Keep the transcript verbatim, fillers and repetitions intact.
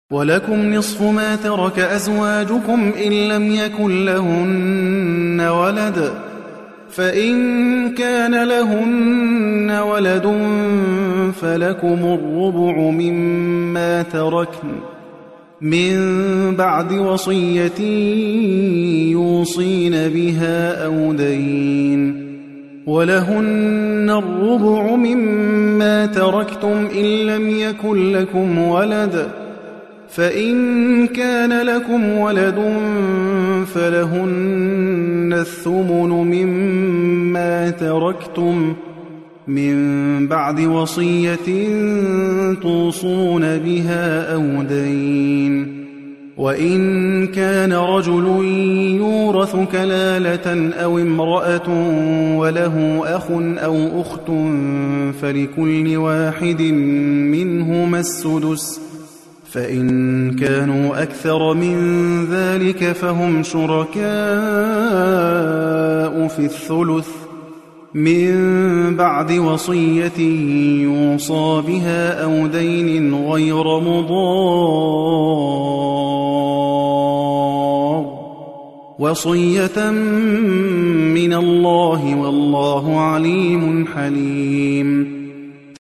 ولكم نصف ما ترك أزواجكم إن لم يكن لهن ولد، فإن كان لهن ولد فلكم الربع مما تركن من بعد وصية يوصين بها أو دين، ولهن الربع مما تركتم إن لم يكن لكم ولد، فإن كان لكم ولد فلهن الثمن مما تركتم من بعد وصية توصون بها أو دين، وإن كان رجل يورث كلالة أو امرأة وله أخ أو أخت فلكل واحد منهما السدس، فإن كانوا أكثر من ذلك فهم شركاء في الثلث من بعد وصية يوصى بها أو دين غير مضار، وصية من الله والله عليم حليم.